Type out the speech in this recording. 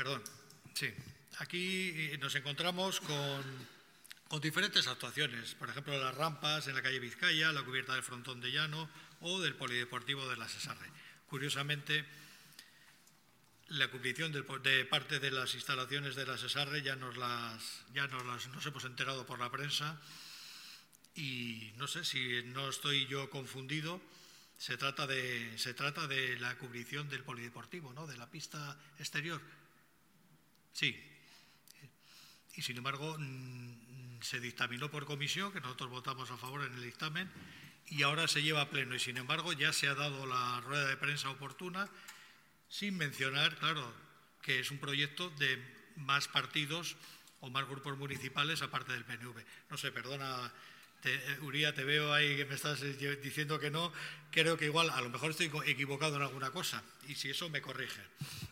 Perdón, sí. Aquí nos encontramos con diferentes actuaciones, por ejemplo, las rampas en la calle Vizcaya, la cubierta del frontón de Llano o del polideportivo de la Sesarre. Curiosamente, la cubrición de parte de las instalaciones de la Sesarre ya nos hemos enterado por la prensa y no sé si no estoy yo confundido. Se trata de la cubrición del polideportivo, ¿no? De la pista exterior. Sí. Y sin embargo se dictaminó por comisión, que nosotros votamos a favor en el dictamen, y ahora se lleva a pleno. Y sin embargo ya se ha dado la rueda de prensa oportuna, sin mencionar, claro, que es un proyecto de más partidos o más grupos municipales aparte del PNV. No sé, perdona, Uría, te veo ahí que me estás diciendo que no. Creo que igual, a lo mejor estoy equivocado en alguna cosa, y si eso me corrige.